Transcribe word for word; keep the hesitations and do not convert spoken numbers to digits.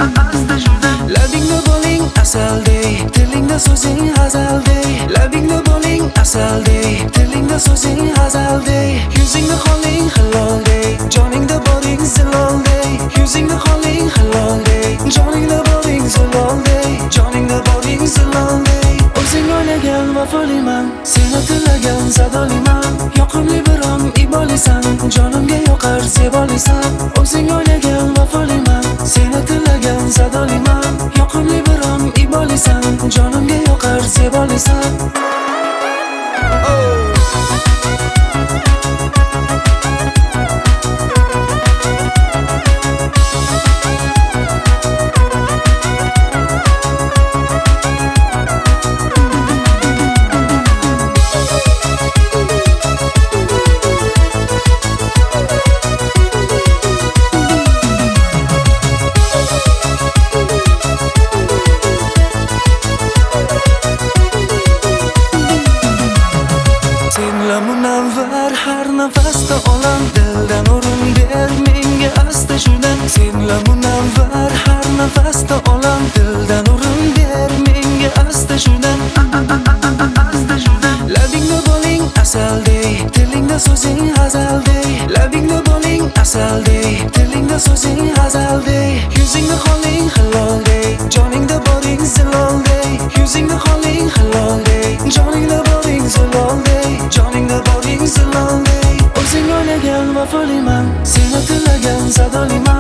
Labingda bo'ling asalday, tilingda so'zing hazalday. Labingda bo'ling asalday, tilingda so'zing hazalday. Yuzingda qoling hilolday, joningda boring zilolday. Yuzingda qoling hilolday, joningda boring zilolday. Joningda boring zilolday. O'zing o'ynagan vafoliman, seni tilagan zadoliman. Yoqimli birom ibolisan, jonimga yoqar zebolisan. O'zing o'ynagan vafoliman, seni tilagan zadoliman. Yoqimli birom ibolisan, jonimga yoqar zebolisan. Oh. Munavvar har nafasda olam, dildan o'rin ber menga asta shudan. Senla munavvar har nafasda olam, dildan o'rin ber menga asta shudan. Labingda bo'ling asalday, tilingda so'zing hazalday. Labingda bo'ling asalday, tilingda so'zing hazalday. Yuzingda qoling hilolday, joningda boring zilolday. Yuzingda qoling hilolday, joningda boring zilolday. Joningda boring zilolday. O'zing o'ynagan vafoliman, seni tilagan zadoliman.